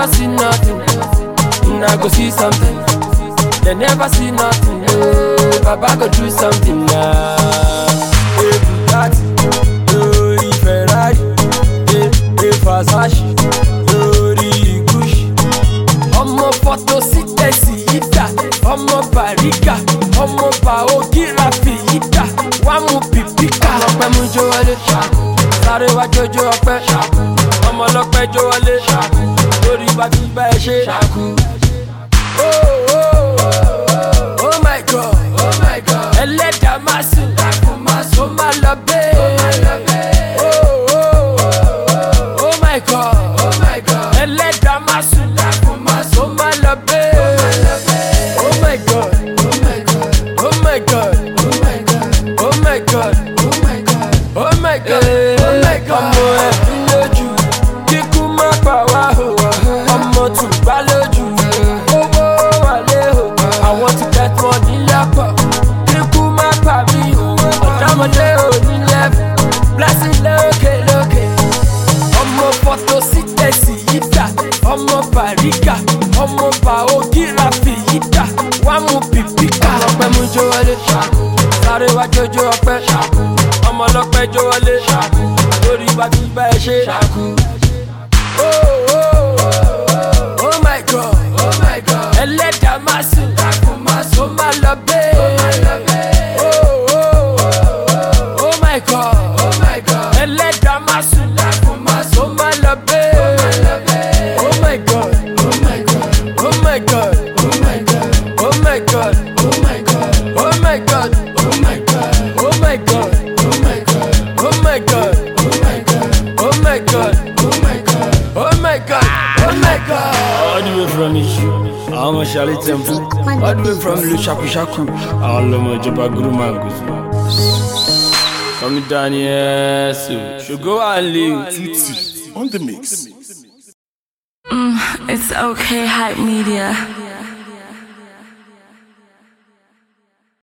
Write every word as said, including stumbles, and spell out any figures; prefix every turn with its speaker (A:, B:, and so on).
A: never see nothing. I go see something. They never see nothing. Oh, Baba go do something now. Hey, Bugatti, Lori Ferrari, hey, hey, Versace, Lori Gucci. Ọmọ photosynthesis yíta, ọmọ Bariga, ọmọ Baogirafi yíta, wá mú pìpíkà. Ọlọ́pẹ́ mú jó wọlé, sáré wá jójó ọpẹ́. Ọmọ ọlọ́pẹ́ jó wọlé, lórí bàbí bá ẹ ṣe. Oh, oh, oh, oh my God, oh my God. Ẹlẹ́dàá máa sùn, ó máa lọ bẹ́ẹ̀. Oh, oh, oh, oh my God, oh my God. Ẹlẹ́dàá máa sùn, ó máa lọ bẹ́ẹ̀. Oh my God, oh my God, oh my God, oh my God, oh my God, oh my God, oh my God, oh my God. Ọmọ ẹ̀fín lójú, kíkú má pa wá o. Ọmọ tùgbá lójú. I want to get money lẹ́pọ̀, kíkú má pa mí o. Ọ̀dọ́mọdé ò ní lẹ́fù, blessing lókè lókè. Ọmọ photosynthesis yíta, ọmọ Bariga, ọmọ Baogirafi yíta, wá mú pìpíkà. Ọlọ́pẹ́ mú jó wọlé, sáré wá jójó ọpẹ́. Ọmọ ọlọ́pẹ́ jó wọlé, lórí bàbí bá ẹ ṣe. Oh, oh, oh, oh my God, oh my God. Ẹlẹ́dàá máa sùn, ó máa lọ bẹ́ẹ̀. Oh, oh, oh, oh my God, oh my God. Ẹlẹ́dàá máa sùn, ó máa lọ bẹ́ẹ̀. Oh my God, oh my God, oh my God, oh my God, oh my God, oh my God, oh my God, oh my God, oh my God, oh my God, oh my God, oh my God, oh my God, oh my God, oh my God, oh my God. All the way from Ishu, I'm a Charlie Temple. All the way from Lushaku Shaku, all of my Joba Guru Mangus. Come down here, so should go and live.
B: On the mix.
C: Mm, it's okay, hype media.